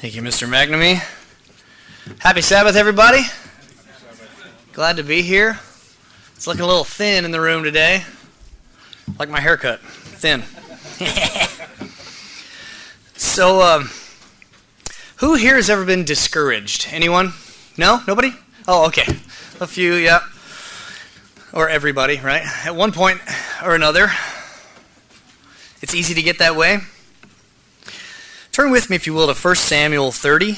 Thank you, Mr. McNamee. Happy Sabbath, everybody. Glad to be here. It's looking a little thin in the room today. Like my haircut. Thin. So, who here has ever been discouraged? Anyone? No? Nobody? Oh, okay. A few, yeah. Or everybody, right? At one point or another. It's easy to get that way. Turn with me, if you will, to 1 Samuel 30.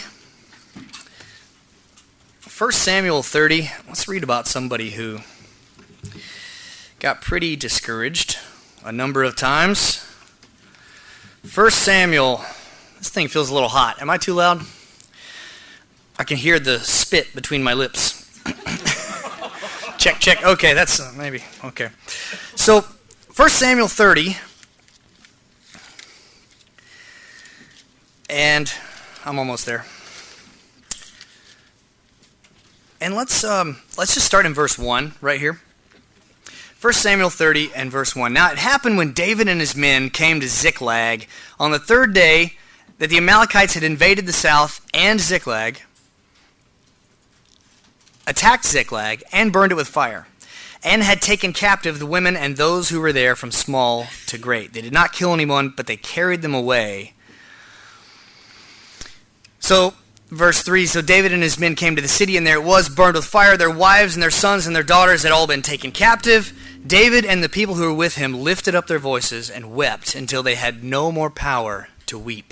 1 Samuel 30, let's read about somebody who got pretty discouraged a number of times. 1 Samuel, this thing feels a little hot. Am I too loud? I can hear the spit between my lips. Check, check. Okay, that's maybe, okay. So, 1 Samuel 30, and I'm almost there. And let's just start in verse 1 right here. 1 Samuel 30 and verse 1. Now it happened when David and his men came to Ziklag on the third day that the Amalekites had invaded the south and Ziklag, attacked Ziklag, and burned it with fire, and had taken captive the women and those who were there from small to great. They did not kill anyone, but they carried them away. So, verse 3, so David and his men came to the city, and there it was, burned with fire. Their wives and their sons and their daughters had all been taken captive. David and the people who were with him lifted up their voices and wept until they had no more power to weep.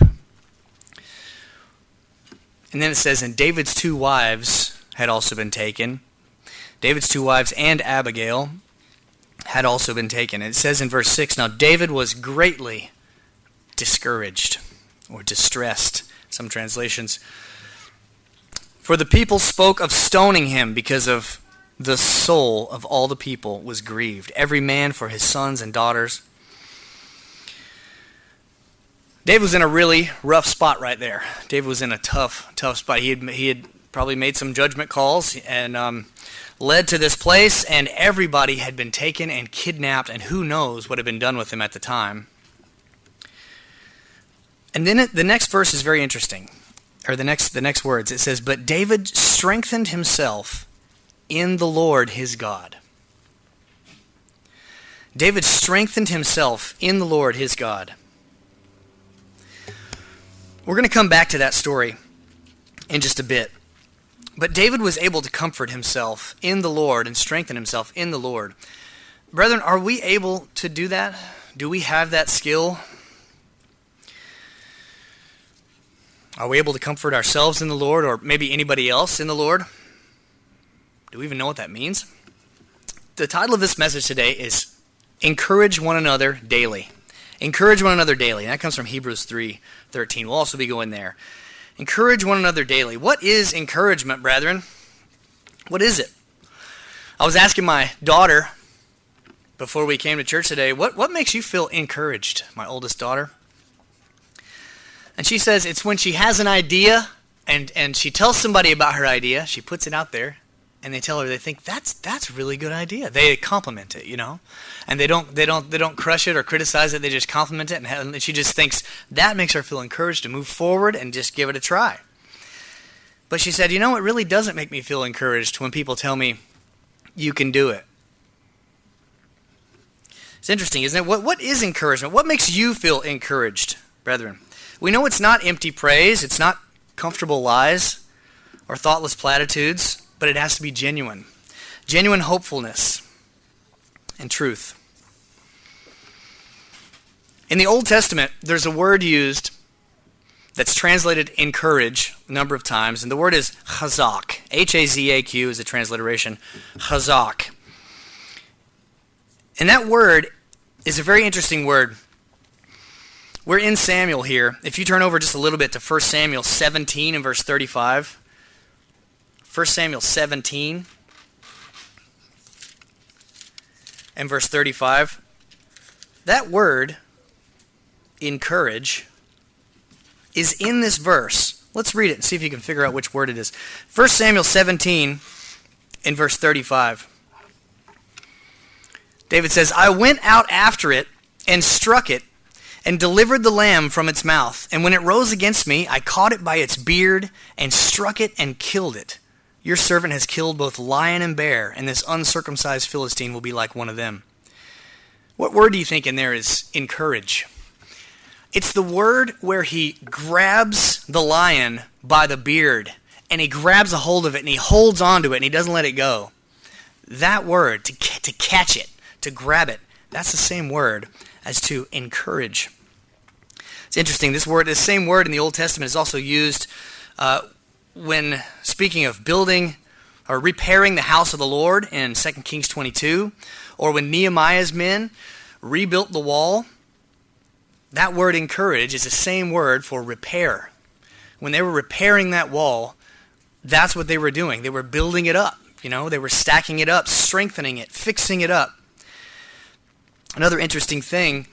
And then it says, and David's two wives had also been taken. David's two wives and Abigail had also been taken. It says in verse 6, now David was greatly discouraged or distressed, some translations. For the people spoke of stoning him because of the soul of all the people was grieved, every man for his sons and daughters. David was in a really rough spot right there. David was in a tough spot. He had probably made some judgment calls and led to this place, and everybody had been taken and kidnapped, and who knows what had been done with him at the time. And then the next verse is very interesting, or the next words. It says, but David strengthened himself in the Lord his God. David strengthened himself in the Lord his God. We're going to come back to that story in just a bit. But David was able to comfort himself in the Lord and strengthen himself in the Lord. Brethren, are we able to do that? Do we have that skill? Are we able to comfort ourselves in the Lord, or maybe anybody else in the Lord? Do we even know what that means? The title of this message today is Encourage One Another Daily. Encourage one another daily. And that comes from Hebrews 3:13. We'll also be going there. Encourage one another daily. What is encouragement, brethren? What is it? I was asking my daughter before we came to church today, what makes you feel encouraged, my oldest daughter? And she says it's when she has an idea and she tells somebody about her idea, she puts it out there, and they tell her they think that's a really good idea. They compliment it, you know, and they don't crush it or criticize it. They just compliment it, and she just thinks that makes her feel encouraged to move forward and just give it a try. But she said, you know, it really doesn't make me feel encouraged when people tell me you can do it. It's interesting, isn't it? What is encouragement? What makes you feel encouraged, brethren? We know it's not empty praise, it's not comfortable lies or thoughtless platitudes, but it has to be genuine. Genuine hopefulness and truth. In the Old Testament, there's a word used that's translated encourage a number of times, and the word is chazak. H-A-Z-A-Q is a transliteration. Chazak. And that word is a very interesting word. We're in Samuel here. If you turn over just a little bit to 1 Samuel 17 and verse 35. 1 Samuel 17 and verse 35. That word, encourage, is in this verse. Let's read it and see if you can figure out which word it is. 1 Samuel 17 and verse 35. David says, I went out after it and struck it, and delivered the lamb from its mouth. And when it rose against me, I caught it by its beard and struck it and killed it. Your servant has killed both lion and bear, and this uncircumcised Philistine will be like one of them." What word do you think in there is encourage? It's the word where he grabs the lion by the beard, and he grabs a hold of it, and he holds onto it, and he doesn't let it go. That word, to catch it, to grab it, that's the same word as to encourage. It's interesting, this same word in the Old Testament is also used when speaking of building or repairing the house of the Lord in 2 Kings 22, or when Nehemiah's men rebuilt the wall. That word encourage is the same word for repair. When they were repairing that wall, that's what they were doing. They were building it up. They were stacking it up, strengthening it, fixing it up. Another interesting thing,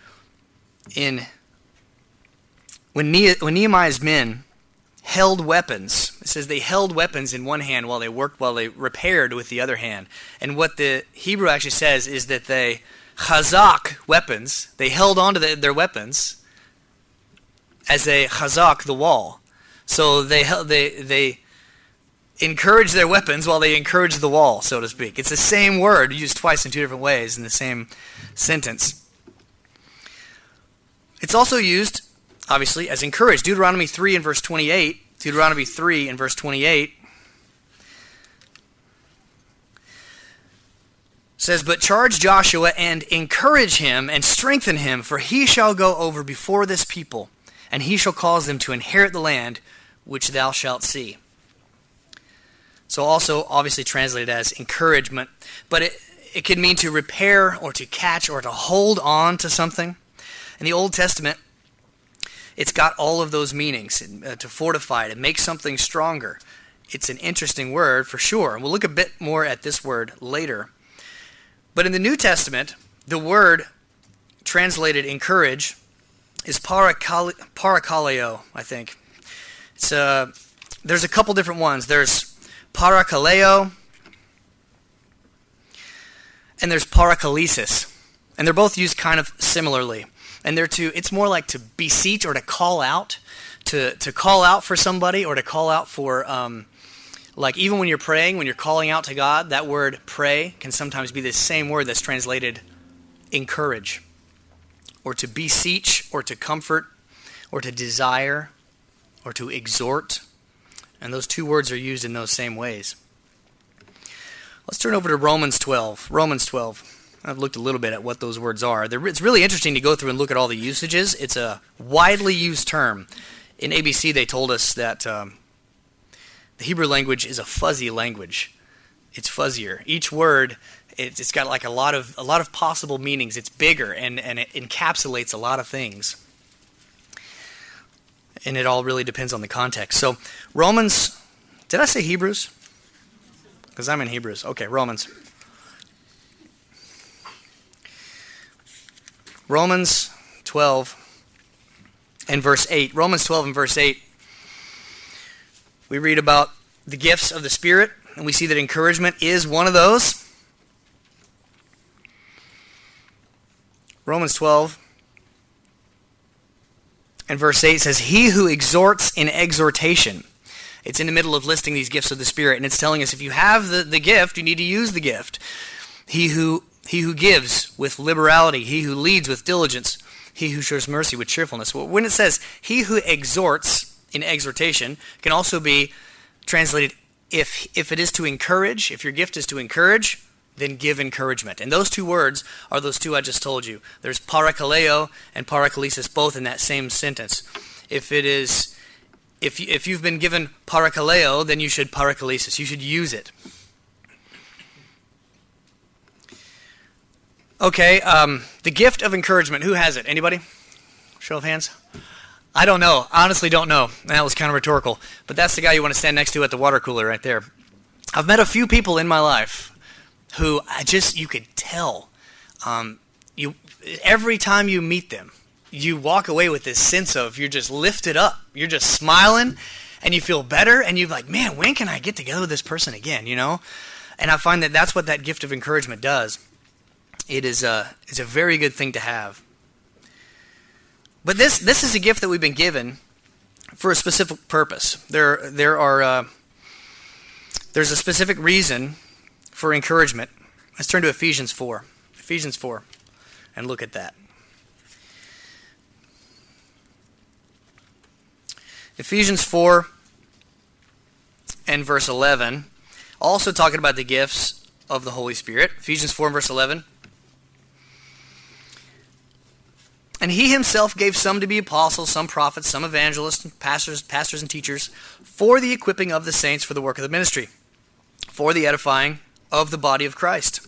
when Nehemiah's men held weapons, it says they held weapons in one hand while they repaired with the other hand. And what the Hebrew actually says is that they chazak weapons, they held on to their weapons as they chazak the wall. So they encouraged their weapons while they encouraged the wall, so to speak. It's the same word used twice in two different ways in the same sentence. It's also used, obviously, as encourage. Deuteronomy 3 and verse 28. Deuteronomy 3 and verse 28 says, "But charge Joshua and encourage him and strengthen him, for he shall go over before this people, and he shall cause them to inherit the land which thou shalt see." So also obviously translated as encouragement, but it could mean to repair or to catch or to hold on to something. In the Old Testament, it's got all of those meanings, to fortify, to make something stronger. It's an interesting word for sure. We'll look a bit more at this word later. But in the New Testament, the word translated encourage is parakaleo, I think. There's a couple different ones. There's parakaleo, and there's parakalesis. And they're both used kind of similarly. And it's more like to beseech or to call out, to call out for somebody, or to call out for, like even when you're praying, when you're calling out to God, that word pray can sometimes be the same word that's translated encourage, or to beseech, or to comfort, or to desire, or to exhort. And those two words are used in those same ways. Let's turn over to Romans 12. Romans 12. I've looked a little bit at what those words are. It's really interesting to go through and look at all the usages. It's a widely used term. In ABC, they told us that the Hebrew language is a fuzzy language. It's fuzzier. Each word, it's got like a lot of possible meanings. It's bigger, and it encapsulates a lot of things. And it all really depends on the context. So Romans, did I say Hebrews? Because I'm in Hebrews. Okay, Romans. Romans 12 and verse 8. Romans 12 and verse 8. We read about the gifts of the Spirit, and we see that encouragement is one of those. Romans 12 and verse 8 says, "He who exhorts in exhortation." It's in the middle of listing these gifts of the Spirit, and it's telling us if you have the gift, you need to use the gift. He who gives with liberality, he who leads with diligence, he who shows mercy with cheerfulness. When it says he who exhorts in exhortation, it can also be translated if it is to encourage, if your gift is to encourage, then give encouragement. And those two words are those two I just told you. There's parakaleo and parakalesis, both in that same sentence. If you've been given parakaleo, then you should parakalesis. You should use it. Okay, the gift of encouragement. Who has it? Anybody? Show of hands. I don't know. I honestly don't know. That was kind of rhetorical. But that's the guy you want to stand next to at the water cooler right there. I've met a few people in my life who you could tell. Every time you meet them, you walk away with this sense of you're just lifted up. You're just smiling, and you feel better, and you're like, man, when can I get together with this person again, you know? And I find that that's what that gift of encouragement does. It's a very good thing to have. But this is a gift that we've been given for a specific purpose. There's a specific reason for encouragement. Let's turn to Ephesians 4. Ephesians 4, and look at that. Ephesians 4 and verse 11, also talking about the gifts of the Holy Spirit. Ephesians 4 and verse 11. And he himself gave some to be apostles, some prophets, some evangelists, pastors and teachers, for the equipping of the saints for the work of the ministry, for the edifying of the body of Christ.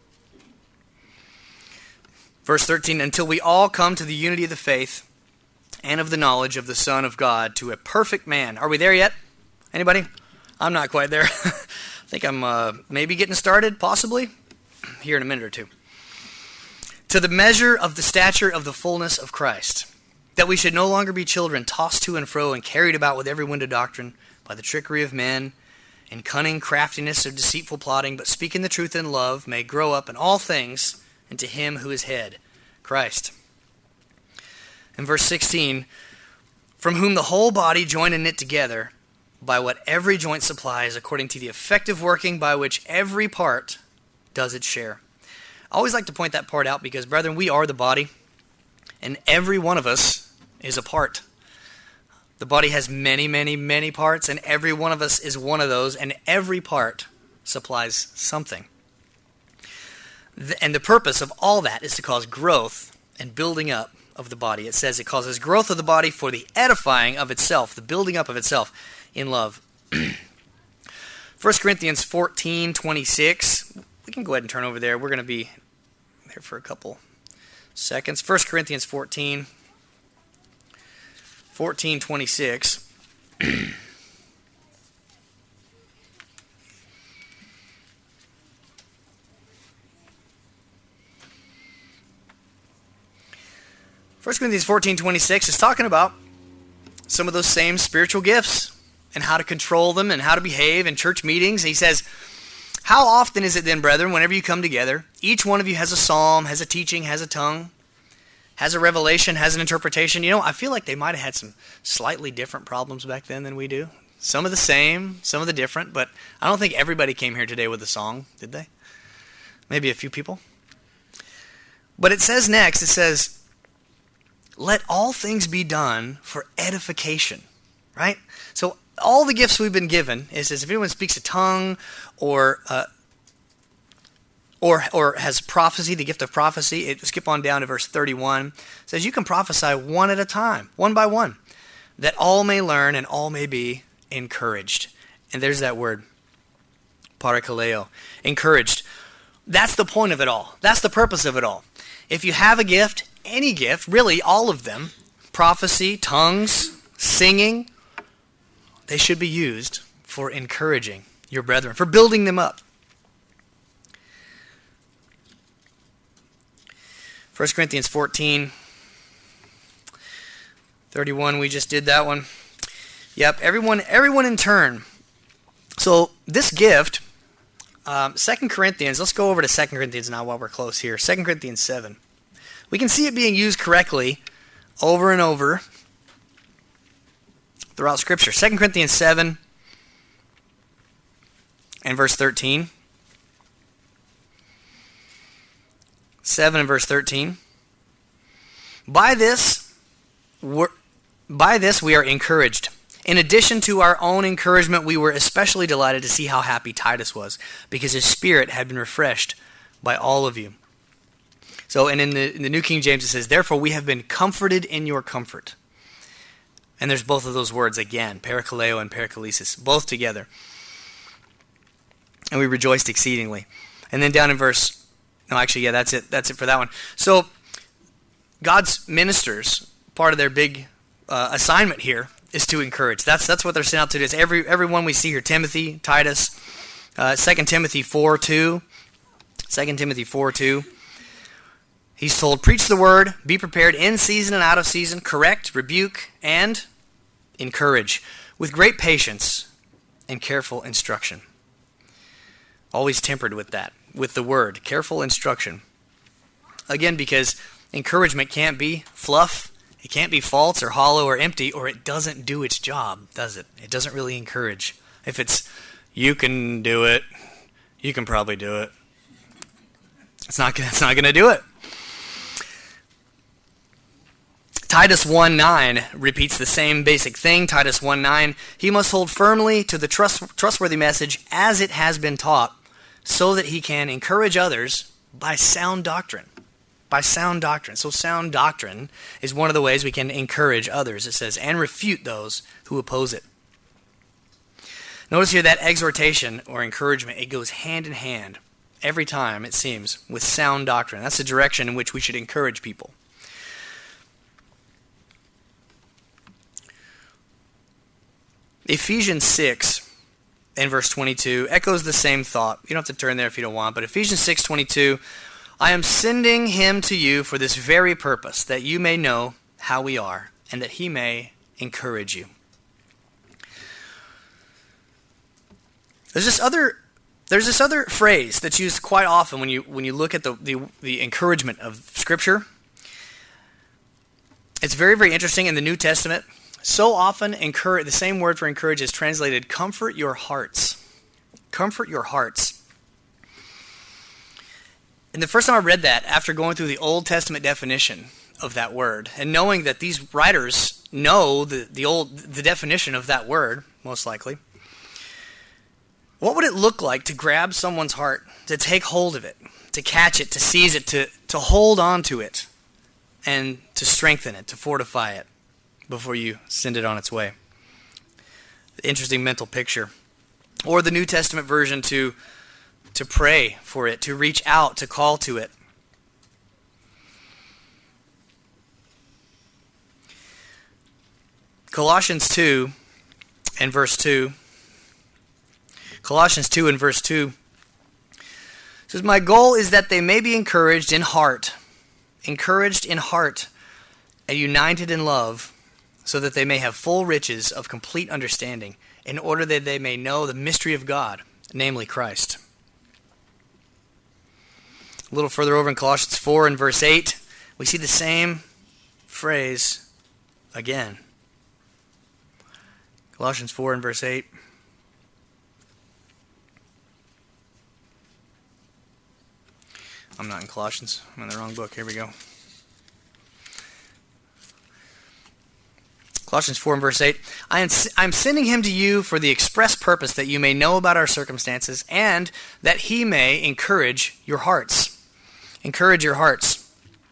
Verse 13, until we all come to the unity of the faith and of the knowledge of the Son of God, to a perfect man. Are we there yet? Anybody? I'm not quite there. I think I'm maybe getting started, possibly, here in a minute or two. To the measure of the stature of the fullness of Christ, that we should no longer be children tossed to and fro and carried about with every wind of doctrine by the trickery of men and cunning craftiness of deceitful plotting, but speaking the truth in love may grow up in all things into him who is head, Christ. In verse 16, from whom the whole body joined and knit together by what every joint supplies, according to the effective working by which every part does its share. I always like to point that part out because, brethren, we are the body, and every one of us is a part. The body has many, many, many parts, and every one of us is one of those, and every part supplies something. And the purpose of all that is to cause growth and building up of the body. It says it causes growth of the body for the edifying of itself, the building up of itself in love. 1 Corinthians 14:26. We can go ahead and turn over there. We're going to be there for a couple seconds. 1 Corinthians 14:26. First Corinthians 14:26 is talking about some of those same spiritual gifts and how to control them and how to behave in church meetings. He says, how often is it then, brethren, whenever you come together, each one of you has a psalm, has a teaching, has a tongue, has a revelation, has an interpretation? You know, I feel like they might have had some slightly different problems back then than we do. Some of the same, some of the different, but I don't think everybody came here today with a song, did they? Maybe a few people. But it says next, it says, let all things be done for edification, right? So all the gifts we've been given is if anyone speaks a tongue or has prophecy, the gift of prophecy, skip on down to verse 31. It says you can prophesy one at a time, one by one, that all may learn and all may be encouraged. And there's that word, parakaleo, encouraged. That's the point of it all. That's the purpose of it all. If you have a gift, any gift, really all of them, prophecy, tongues, singing, they should be used for encouraging your brethren, for building them up. 1 Corinthians 14:31, we just did that one. Yep, everyone in turn. So this gift, 2 Corinthians, let's go over to 2 Corinthians now while we're close here. 2 Corinthians 7. We can see it being used correctly over and over throughout Scripture. 2 Corinthians 7 and verse 13. 7 and verse 13. By this we are encouraged. In addition to our own encouragement, we were especially delighted to see how happy Titus was, because his spirit had been refreshed by all of you. So, and in the New King James it says, therefore we have been comforted in your comfort. And there's both of those words again, parakaleo and parakalesis, both together. And we rejoiced exceedingly. And then down in verse, no, actually, yeah, that's it for that one. So, God's ministers, part of their big assignment here is to encourage. That's what they're sent out to do. It's everyone we see here, Timothy, Titus, 2 Timothy 4:2, 2 Timothy 4:2. He's told, preach the word, be prepared in season and out of season, correct, rebuke, and encourage with great patience and careful instruction. Always tempered with that, with the word, careful instruction. Again, because encouragement can't be fluff, It can't be false or hollow or empty, or it doesn't do its job, does it? It doesn't really encourage. If it's, you can do it, you can probably do it, it's not going to do it. Titus 1:9 repeats the same basic thing. Titus 1:9, he must hold firmly to the trustworthy message as it has been taught, so that he can encourage others by sound doctrine. By sound doctrine. So sound doctrine is one of the ways we can encourage others. It says, and refute those who oppose it. Notice here that exhortation or encouragement, it goes hand in hand every time, it seems, with sound doctrine. That's the direction in which we should encourage people. Ephesians 6 and verse 22 echoes the same thought. You don't have to turn there if you don't want, but Ephesians 6:22, I am sending him to you for this very purpose, that you may know how we are, and that he may encourage you. There's this other phrase that's used quite often when you look at the encouragement of Scripture. It's very, very interesting in the New Testament. So often, the same word for encourage is translated, comfort your hearts. Comfort your hearts. And the first time I read that, after going through the Old Testament definition of that word, and knowing that these writers know the definition of that word, most likely, what would it look like to grab someone's heart, to take hold of it, to catch it, to seize it, to hold on to it, and to strengthen it, to fortify it, before you send it on its way? Interesting mental picture. Or the New Testament version, to pray for it, to reach out, to call to it. Colossians 2 and verse 2. Colossians 2 and verse 2 says, my goal is that they may be encouraged in heart, and united in love, so that they may have full riches of complete understanding, in order that they may know the mystery of God, namely Christ. A little further over in Colossians 4 and verse 8, we see the same phrase again. Colossians 4 and verse 8. I'm not in Colossians. I'm in the wrong book. Here we go. Colossians 4 and verse 8, I am sending him to you for the express purpose that you may know about our circumstances, and that he may encourage your hearts. Encourage your hearts.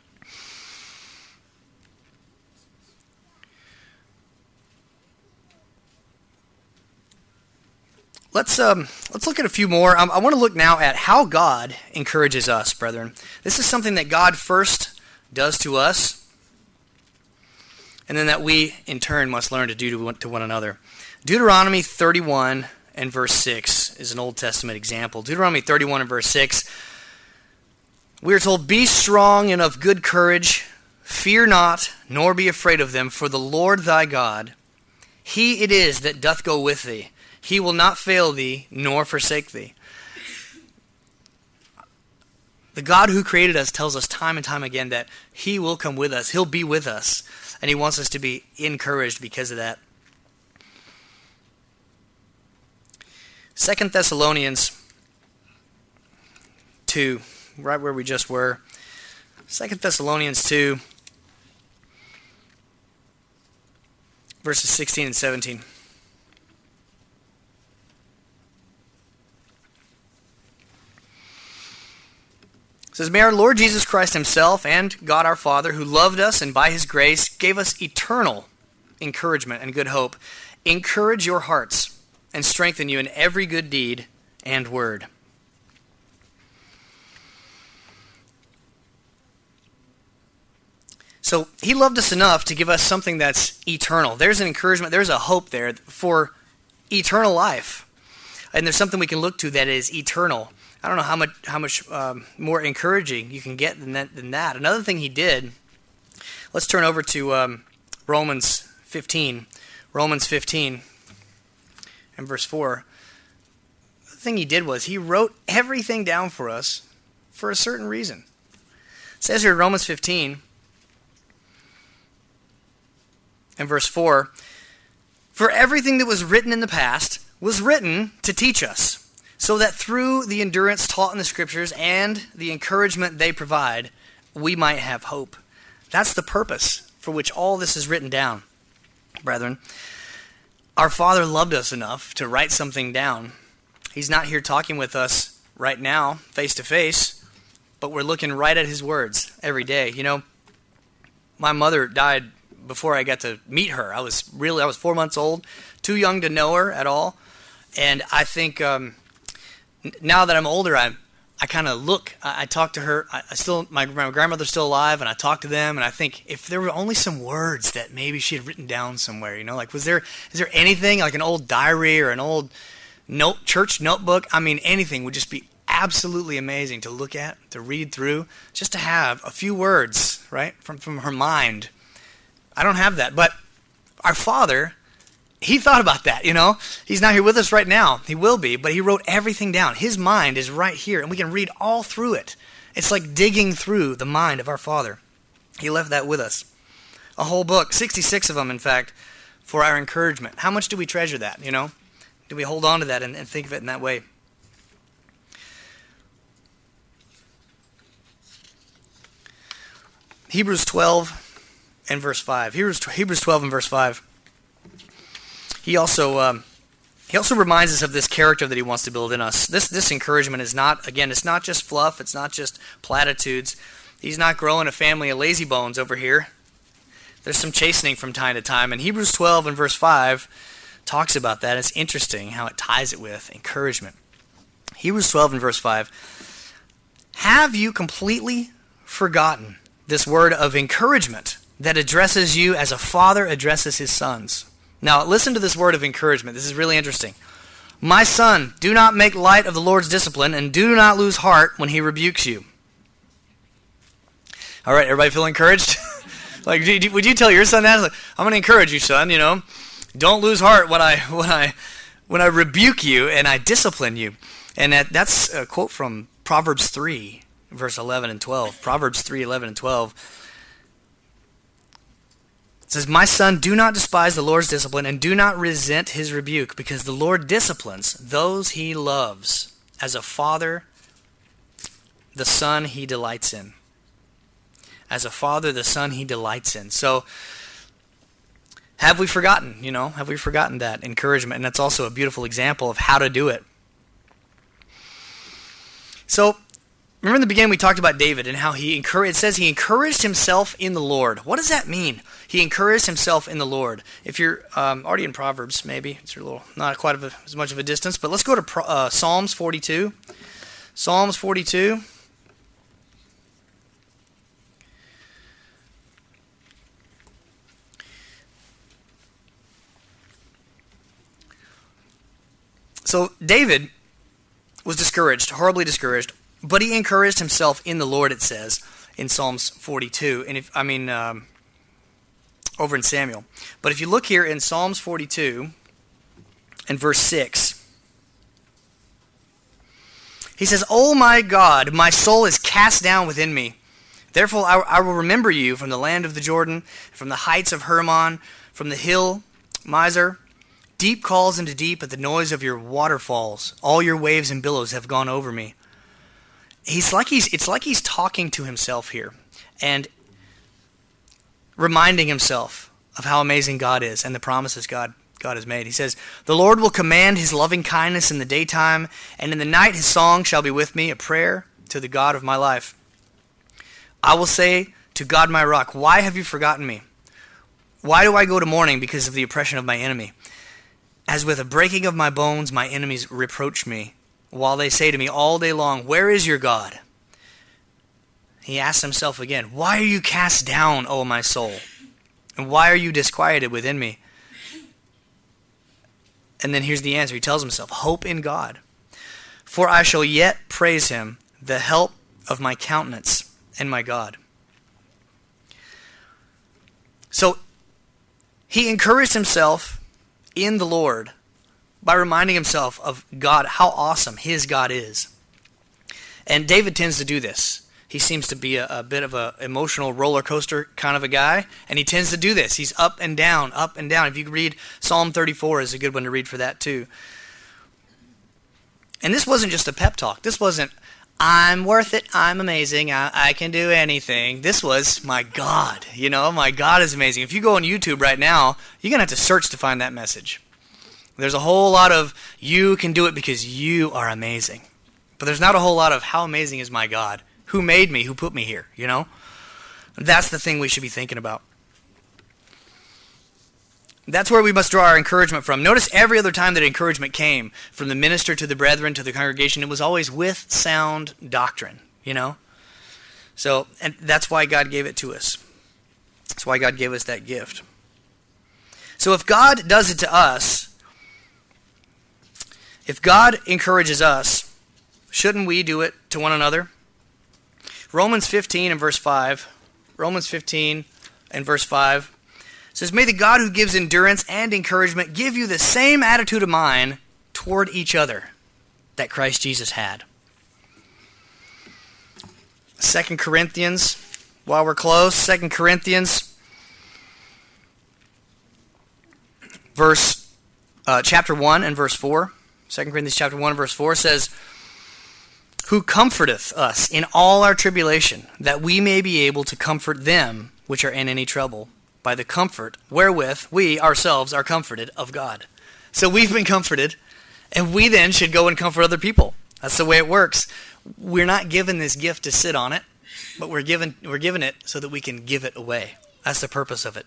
Let's look at a few more. I want to look now at how God encourages us, brethren. This is something that God first does to us, and then that we, in turn, must learn to do to one another. Deuteronomy 31 and verse 6 is an Old Testament example. Deuteronomy 31 and verse 6, we are told, be strong and of good courage, fear not, nor be afraid of them, for the Lord thy God, he it is that doth go with thee. He will not fail thee, nor forsake thee. The God who created us tells us time and time again that he will come with us. He'll be with us. And he wants us to be encouraged because of that. 2 Thessalonians 2, right where we just were. 2 Thessalonians 2, verses 16 and 17. It says, may our Lord Jesus Christ himself and God our Father, who loved us and by his grace gave us eternal encouragement and good hope, encourage your hearts and strengthen you in every good deed and word. So he loved us enough to give us something that's eternal. There's an encouragement, there's a hope there for eternal life. And there's something we can look to that is eternal. I don't know how much more encouraging you can get than that. Another thing he did, let's turn over to Romans 15. Romans 15 and verse 4. The thing he did was he wrote everything down for us for a certain reason. It says here in Romans 15, and verse 4, "For everything that was written in the past was written to teach us, so that through the endurance taught in the Scriptures and the encouragement they provide, we might have hope." That's the purpose for which all this is written down, brethren. Our Father loved us enough to write something down. He's not here talking with us right now, face to face, but we're looking right at his words every day. You know, my mother died before I got to meet her. I was 4 months old, too young to know her at all. And I think now that I'm older, I kind of look. I talk to her. My grandmother's still alive, and I talk to them. And I think if there were only some words that maybe she had written down somewhere, you know, like is there anything like an old diary or an old church notebook? I mean, anything would just be absolutely amazing to look at, to read through, just to have a few words, right, from her mind. I don't have that, but our Father, he thought about that, you know. He's not here with us right now. He will be, but he wrote everything down. His mind is right here, and we can read all through it. It's like digging through the mind of our Father. He left that with us. A whole book, 66 of them, in fact, for our encouragement. How much do we treasure that, you know? Do we hold on to that and think of it in that way? Hebrews 12 and verse 5. Hebrews 12 and verse 5. He also reminds us of this character that he wants to build in us. This encouragement is not, again, it's not just fluff. It's not just platitudes. He's not growing a family of lazy bones over here. There's some chastening from time to time. And Hebrews 12 and verse 5 talks about that. It's interesting how it ties it with encouragement. Hebrews 12 and verse 5. "Have you completely forgotten this word of encouragement that addresses you as a father addresses his sons?" Now, listen to this word of encouragement. This is really interesting. "My son, do not make light of the Lord's discipline, and do not lose heart when he rebukes you." All right, everybody feel encouraged? Like, would you tell your son that? Like, "I'm going to encourage you, son, you know. Don't lose heart when I rebuke you and I discipline you." And that's a quote from Proverbs 3, verse 11 and 12. Proverbs 3, 11 and 12. It says, "My son, do not despise the Lord's discipline and do not resent his rebuke, because the Lord disciplines those he loves. As a father, the son he delights in." As a father, the son he delights in. So, have we forgotten, have we forgotten that encouragement? And that's also a beautiful example of how to do it. So, remember in the beginning we talked about David and how it says he encouraged himself in the Lord. What does that mean? He encouraged himself in the Lord. If you're already in Proverbs, maybe, it's not quite as much of a distance, but let's go to Psalms 42. Psalms 42. So David was discouraged, horribly discouraged, but he encouraged himself in the Lord, it says, in Psalms 42. And over in Samuel. But if you look here in Psalms 42 and verse 6, he says, "O my God, my soul is cast down within me. Therefore I will remember you from the land of the Jordan, from the heights of Hermon, from the hill Mizar. Deep calls into deep at the noise of your waterfalls. All your waves and billows have gone over me." It's like he's talking to himself here and reminding himself of how amazing God is and the promises God has made. He says, "The Lord will command his loving kindness in the daytime, and in the night his song shall be with me, a prayer to the God of my life. I will say to God my rock, why have you forgotten me? Why do I go to mourning because of the oppression of my enemy? As with a breaking of my bones, my enemies reproach me, while they say to me all day long, where is your God?" He asks himself again, "Why are you cast down, O my soul? And why are you disquieted within me?" And then here's the answer. He tells himself, "Hope in God. For I shall yet praise him, the help of my countenance and my God." So he encouraged himself in the Lord by reminding himself of God, how awesome his God is. And David tends to do this. he seems to be a bit of an emotional roller coaster kind of a guy, and he tends to do this. He's up and down, up and down. If you read Psalm 34 is a good one to read for that too. And this wasn't just a pep talk. This wasn't, I'm worth it, I'm amazing, I can do anything. This was, my God, my God is amazing. If you go on YouTube right now, you're going to have to search to find that message. There's a whole lot of, you can do it because you are amazing. But there's not a whole lot of, how amazing is my God? Who made me? Who put me here? That's the thing we should be thinking about. That's where we must draw our encouragement from. Notice every other time that encouragement came, from the minister to the brethren to the congregation, it was always with sound doctrine, So, and that's why God gave it to us. That's why God gave us that gift. So if God does it to us, if God encourages us, shouldn't we do it to one another? Romans 15 and verse 5 says, may the God who gives endurance and encouragement give you the same attitude of mind toward each other that Christ Jesus had. 2 Corinthians, while we're close, 2 Corinthians chapter 1 and verse 4. 2 Corinthians chapter 1 verse 4 says, who comforteth us in all our tribulation, that we may be able to comfort them which are in any trouble, by the comfort wherewith we ourselves are comforted of God. So we've been comforted, and we then should go and comfort other people. That's the way it works. We're not given this gift to sit on it, but we're given it so that we can give it away. That's the purpose of it.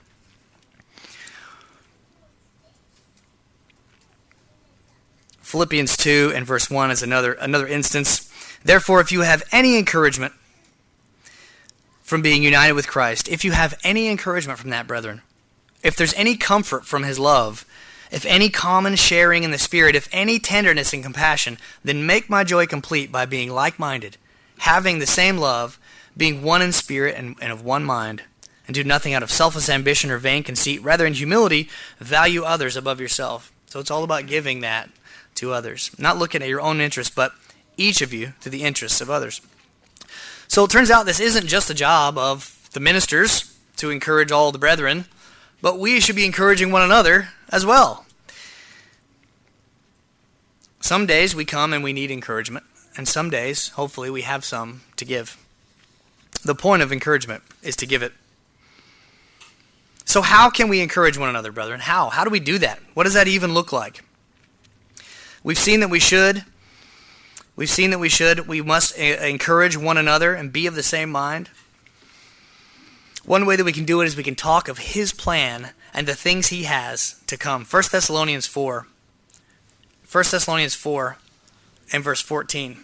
Philippians 2 and verse 1 is another instance. Therefore, if you have any encouragement from being united with Christ, if you have any encouragement from that, brethren, if there's any comfort from his love, if any common sharing in the Spirit, if any tenderness and compassion, then make my joy complete by being like-minded, having the same love, being one in spirit and of one mind, and do nothing out of selfish ambition or vain conceit. Rather, in humility, value others above yourself. So it's all about giving that to others. Not looking at your own interests, but each of you to the interests of others. So it turns out this isn't just the job of the ministers to encourage all the brethren, but we should be encouraging one another as well. Some days we come and we need encouragement, and some days, hopefully, we have some to give. The point of encouragement is to give it. So how can we encourage one another, brethren? How? How do we do that? What does that even look like? We've seen that we should. We must encourage one another and be of the same mind. One way that we can do it is we can talk of his plan and the things he has to come. 1 Thessalonians 4 and verse 14.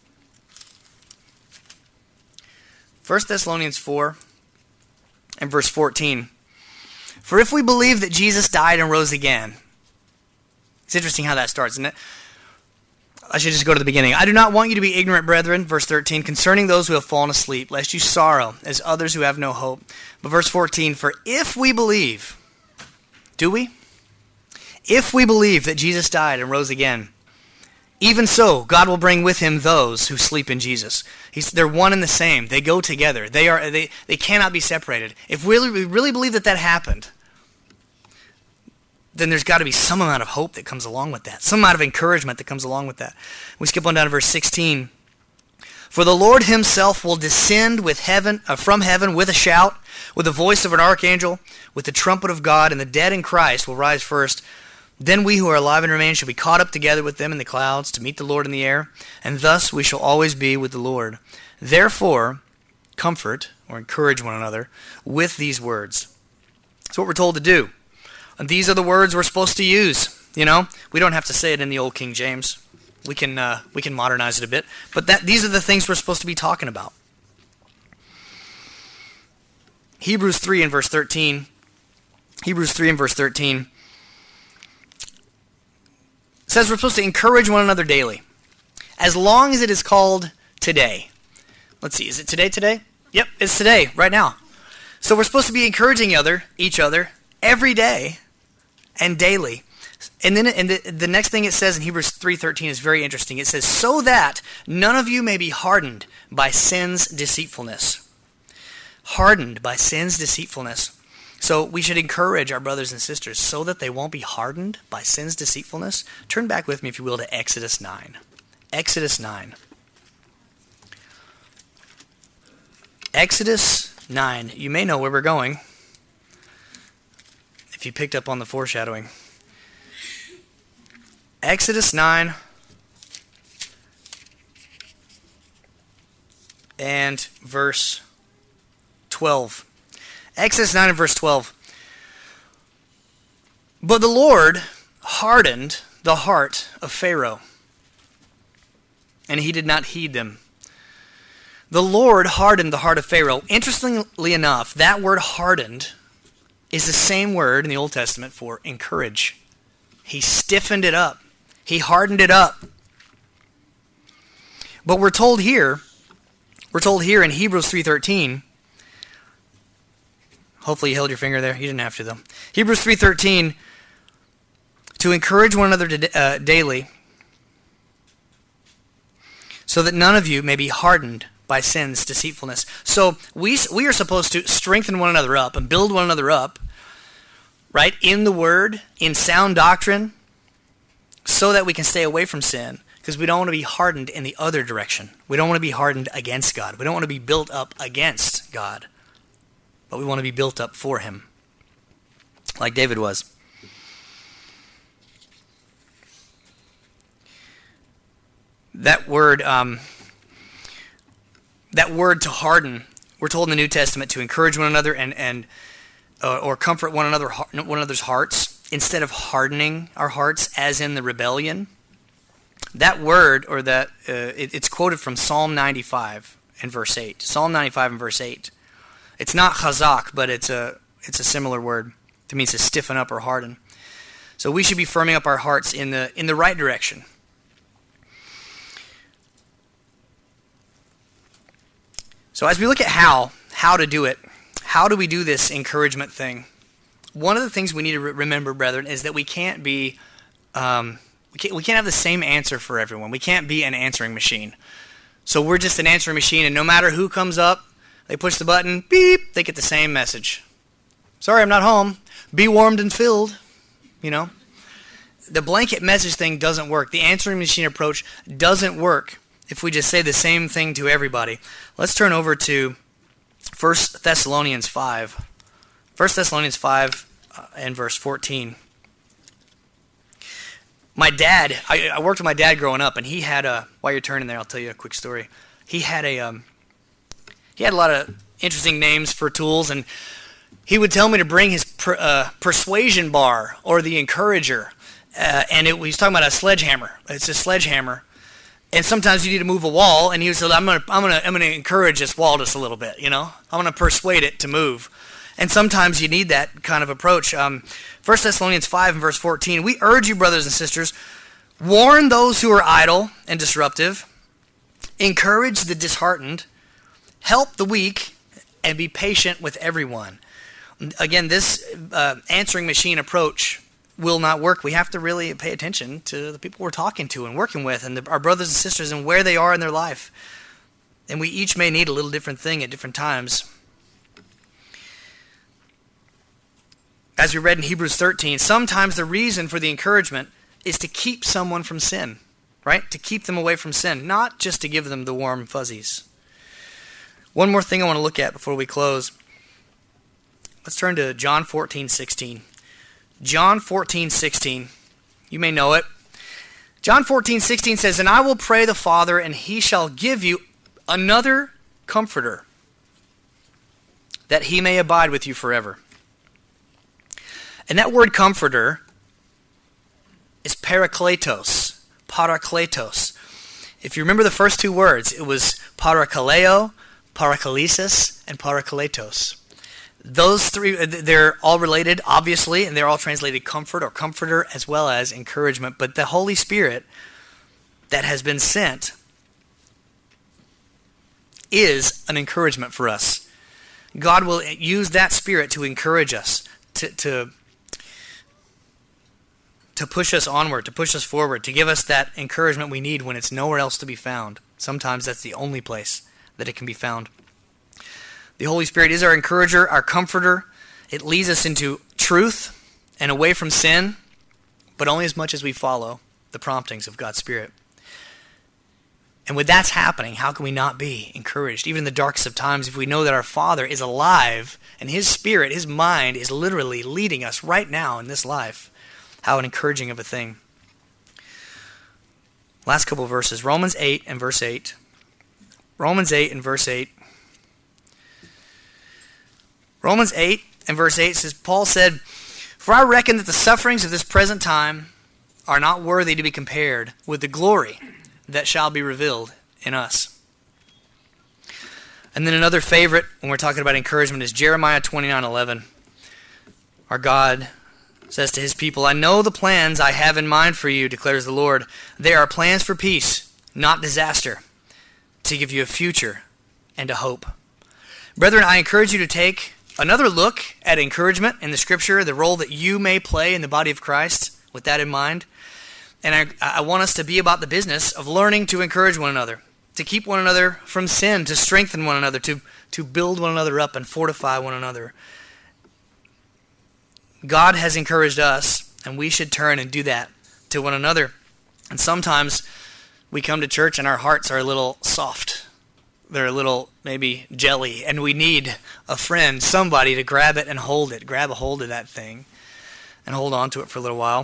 1 Thessalonians 4 and verse 14. For if we believe that Jesus died and rose again. It's interesting how that starts, isn't it? I should just go to the beginning. I do not want you to be ignorant, brethren, verse 13, concerning those who have fallen asleep, lest you sorrow as others who have no hope. But verse 14, for if we believe, do we? If we believe that Jesus died and rose again, even so, God will bring with him those who sleep in Jesus. They're one and the same. They go together. They cannot be separated. If we really believe that happened, then there's got to be some amount of hope that comes along with that. Some amount of encouragement that comes along with that. We skip on down to verse 16. For the Lord himself will descend from heaven with a shout, with the voice of an archangel, with the trumpet of God, and the dead in Christ will rise first. Then we who are alive and remain shall be caught up together with them in the clouds to meet the Lord in the air, and thus we shall always be with the Lord. Therefore, comfort or encourage one another with these words. That's what we're told to do. And these are the words we're supposed to use. We don't have to say it in the old King James. We can modernize it a bit. But these are the things we're supposed to be talking about. Hebrews 3 and verse 13 says we're supposed to encourage one another daily, as long as it is called today. Let's see, is it today? Yep, it's today, right now. So we're supposed to be encouraging each other every day and daily, And then the next thing it says in Hebrews 3:13 is very interesting. It says, so that none of you may be hardened by sin's deceitfulness. Hardened by sin's deceitfulness. So we should encourage our brothers and sisters so that they won't be hardened by sin's deceitfulness. Turn back with me, if you will, to Exodus 9. Exodus 9. Exodus 9. You may know where we're going if you picked up on the foreshadowing. Exodus 9 and verse 12. Exodus 9 and verse 12. But the Lord hardened the heart of Pharaoh, and he did not heed them. The Lord hardened the heart of Pharaoh. Interestingly enough, that word hardened is the same word in the Old Testament for encourage. He stiffened it up. He hardened it up. But we're told here in Hebrews 3:13, hopefully you held your finger there. You didn't have to, though. Hebrews 3:13, to encourage one another daily, so that none of you may be hardened by sin's deceitfulness. So we are supposed to strengthen one another up and build one another up, right, in the Word, in sound doctrine, so that we can stay away from sin, because we don't want to be hardened in the other direction. We don't want to be hardened against God. We don't want to be built up against God, but we want to be built up for Him, like David was. That word to harden, we're told in the New Testament to encourage one another or comfort one another's hearts, instead of hardening our hearts as in the rebellion. That word, or it's quoted from Psalm 95 and verse 8. Psalm 95 and verse 8. It's not chazak, but it's a similar word. It means to stiffen up or harden. So we should be firming up our hearts in the right direction. So as we look at how to do it, how do we do this encouragement thing? One of the things we need to remember, brethren, is that we can't be, we can't have the same answer for everyone. We can't be an answering machine. So we're just an answering machine, and no matter who comes up, they push the button, beep, they get the same message. Sorry, I'm not home. Be warmed and filled. You know, the blanket message thing doesn't work. The answering machine approach doesn't work if we just say the same thing to everybody. Let's turn over to 1 Thessalonians 5. 1 Thessalonians 5 and verse 14. My dad, I worked with my dad growing up, and he had while you're turning there, I'll tell you a quick story. He had a lot of interesting names for tools, and he would tell me to bring his persuasion bar or the encourager, and he was talking about a sledgehammer. It's a sledgehammer. And sometimes you need to move a wall, and he said, I'm gonna encourage this wall just a little bit, you know? I'm gonna persuade it to move. And sometimes you need that kind of approach. 1 Thessalonians 5 and verse 14, we urge you, brothers and sisters, warn those who are idle and disruptive, encourage the disheartened, help the weak, and be patient with everyone. Again, this answering machine approach will not work. We have to really pay attention to the people we're talking to and working with, and our brothers and sisters, and where they are in their life. And we each may need a little different thing at different times. As we read in Hebrews 13, sometimes the reason for the encouragement is to keep someone from sin, right? To keep them away from sin, not just to give them the warm fuzzies. One more thing I want to look at before we close. Let's turn to John 14:16. John 14:16. You may know it. John 14:16 says, and I will pray the Father, and he shall give you another comforter, that he may abide with you forever. And that word comforter is parakletos. Parakletos. If you remember the first two words, it was parakaleo, parakalesis, and parakletos. Those three, they're all related, obviously, and they're all translated comfort or comforter as well as encouragement. But the Holy Spirit that has been sent is an encouragement for us. God will use that Spirit to encourage us, to to push us onward, to push us forward, to give us that encouragement we need when it's nowhere else to be found. Sometimes that's the only place that it can be found. The Holy Spirit is our encourager, our comforter. It leads us into truth and away from sin, but only as much as we follow the promptings of God's Spirit. And when that's happening, how can we not be encouraged? Even in the darkest of times, if we know that our Father is alive and His Spirit, His mind is literally leading us right now in this life, how an encouraging of a thing. Last couple of verses, Romans 8 and verse 8. Romans 8 and verse 8. Romans 8 and verse 8 says, Paul said, "For I reckon that the sufferings of this present time are not worthy to be compared with the glory that shall be revealed in us." And then another favorite when we're talking about encouragement is Jeremiah 29:11. Our God says to His people, "I know the plans I have in mind for you, declares the Lord. They are plans for peace, not disaster, to give you a future and a hope." Brethren, I encourage you to take another look at encouragement in the Scripture, the role that you may play in the body of Christ with that in mind. And I want us to be about the business of learning to encourage one another, to keep one another from sin, to strengthen one another, to build one another up and fortify one another. God has encouraged us, and we should turn and do that to one another. And sometimes we come to church and our hearts are a little soft. They're a little maybe jelly, and we need a friend, somebody to grab it and hold it, grab a hold of that thing and hold on to it for a little while.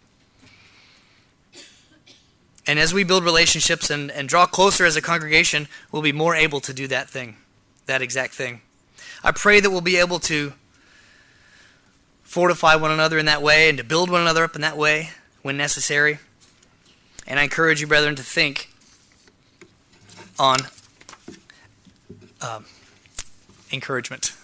And as we build relationships and draw closer as a congregation, we'll be more able to do that thing, that exact thing. I pray that we'll be able to fortify one another in that way and to build one another up in that way when necessary. And I encourage you, brethren, to think on encouragement.